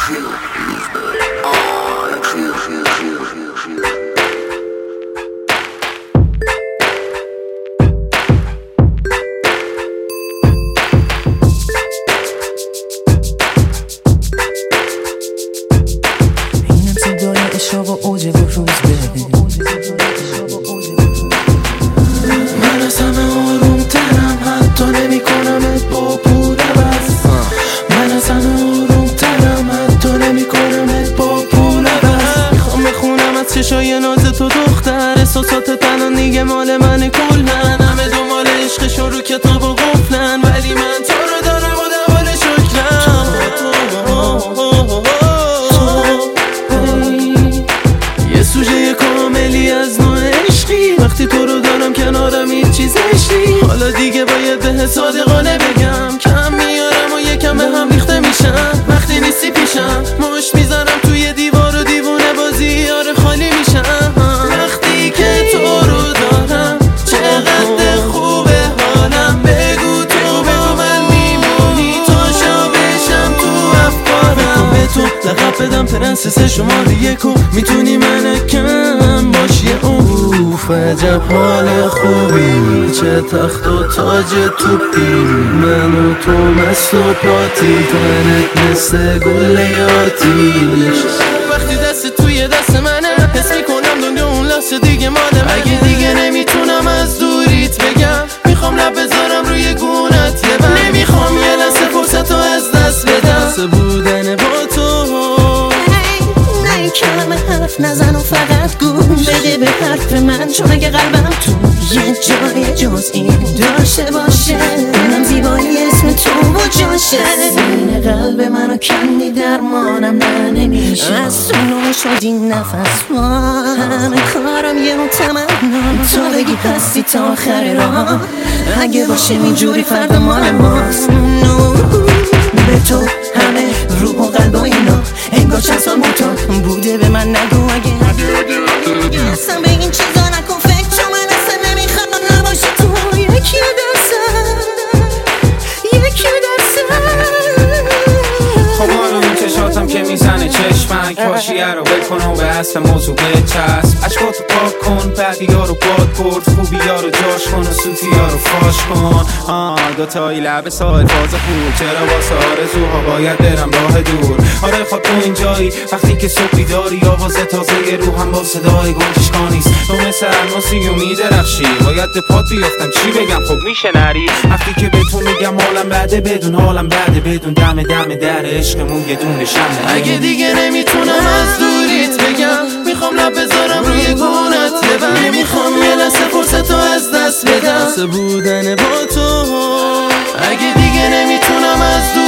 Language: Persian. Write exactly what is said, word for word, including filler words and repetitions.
اشاق و اوج و روز به من از همه آروم ترم، حتی نمی کنمت با پول عوض. من از همه آروم ترم، حتی نمی کنمت با پول عوض. میخوام بخونم از چشای ناز تو دختر، احساسات تنها دیگه مال من کلن. همه دنبال عشقشون رو کتاب و قفلن، ولی من تو رو دارم و دوال شکرم. سوژه کاملی از نوع عشقی، وقتی تو رو دارم کنارم هیچ چیز عشقی. حالا دیگه باید به صادقانه بگم، کم میارم و یکم به هم ریخته میشم. وقتی نیستی پیشم مشت میزنم توی دیوار و دیوونه بازی یار خالی میشم. وقتی که تو رو دارم چقدر خوبه حالم، بگو تو با من میمونی تا شابشم تو افکارم. به تو لقب بدم پرنسس شماره یکو، میتونی من کم باشی. اوف عجب حال خوبی، چه تخت و تاج توپی. من و تو مست و پاتی، تنت مثل گله آتیش. وقتی دست توی دست منه حس میکنم دنیا اون لحظه دیگه مال منه. اگه دیگه نمیتونم از دوریت بگم، میخوام لب بذارم روی گونت یه بم. نمیخوام یه لحظه فرصت رو از دست بدم. واسه بودن با تو کلمه حرف نزن و فقط گوش بده به حرف من، چون اگه قلبم تو یه جای جز این داشته باشه، منم زیبایی اسم تو و جاشه. سین قلب منو کندی درمانم نه نمیشه، از سونو شد این نفس همه کارم یه رو تمنام. تو بگی هستی تا آخر راه، اگه باشه اینجوری فردا مال ماست. به تو همه روح و قلب و اینا انگار چند سال موتان بوده. به من نگو اگه اصلا به این چیزا نکن فکر، چون من اصلا نمیخوام نباشه تو یکی درصد یکی درصد. خب آروم چشاتم که میزنه چشمک، پاشیه رو بکن و به اصل موضوع بچسب. عشقاتو پاک کن بعدیا رو باد برد، خوبیا رو جاش کن و سوتیا رو فاش کن. آه دوتایی لب ساعت باز خوب، چرا واسه آرزوها باید برم راه دور. آره خب تو اینجایی وقتی که صبح بیداری، آواز تازه روحم با صدای گنجشکانیست. تو مثل الماسی و میدرخشی، باید به پات بیافتم چی بگم خب میشه نری. وقتی که به تو میگم حالم بعده بدون حالم بعده، بدون دم دم در عشقمون یه دونه شمه. اگه دیگه نمیتونم از دوریت بگم، میخوام لب بذارم روی گونت یه بم. نمیخوام یه لحظه فرصت رو از دست بدم واسه بودن با تو. اگه دیگه نمیتونم از